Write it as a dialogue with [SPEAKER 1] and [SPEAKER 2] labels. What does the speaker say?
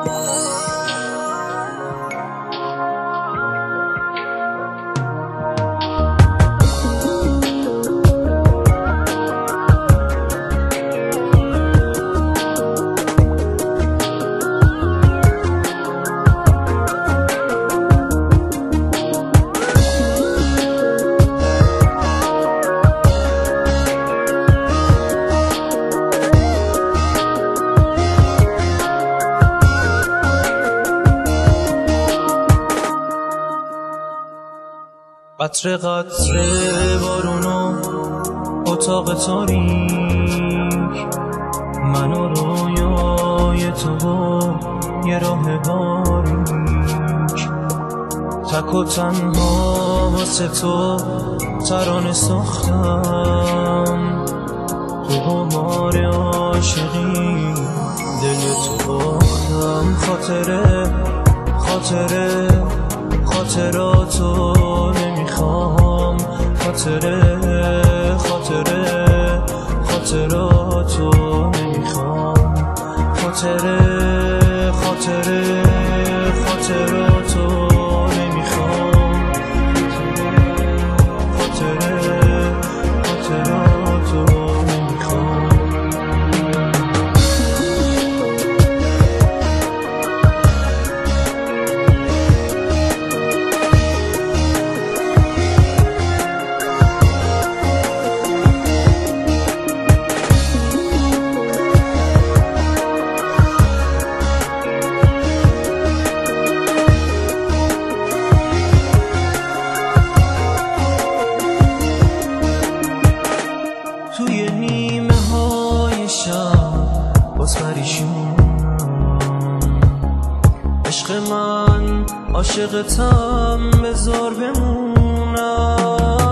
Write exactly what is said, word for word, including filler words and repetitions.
[SPEAKER 1] قطره قطره بارونو اتاق تاریک، من و رویای تو و یه راه باریک، تک و تنها واسه تو ترانه ساختم، تو غبار عاشقی دل تو باختم. خاطره خاطره خاطراتو نمیخوام، خاطره خاطره خاطراتو نمیخوام، خاطره خاطره خاطراتو نمیخوام، خاطره خاطراتو نمیخوام. توی نیمه های شب باز پریشون، عشق من عاشقتم بذار بمونم.